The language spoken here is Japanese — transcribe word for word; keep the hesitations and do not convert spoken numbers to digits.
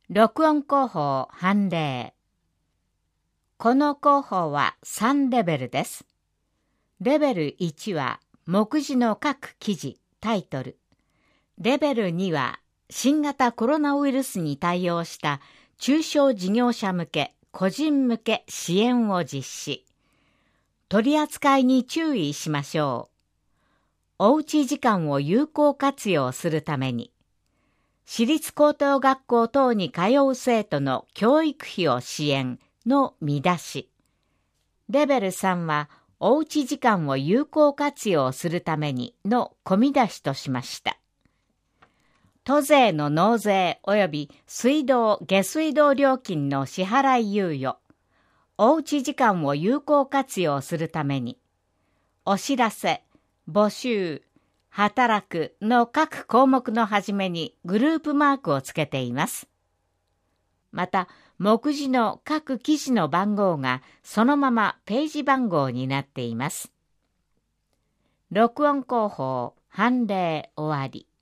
録音工法判例。この工法はさんレベルです。レベルいちは目次の各記事、タイトル。レベルには新型コロナウイルスに対応した中小事業者向け、個人向け支援を実施。取り扱いに注意しましょう。おうち時間を有効活用するために、私立高等学校等に通う生徒の教育費を支援の見出し。レベルさんは、おうち時間を有効活用するためにの込み出しとしました。都税の納税及び水道・下水道料金の支払い猶予。おうち時間を有効活用するために、お知らせ、募集、働くの各項目のはじめにグループマークをつけています。また、目次の各記事の番号がそのままページ番号になっています。録音工法、判例終わり。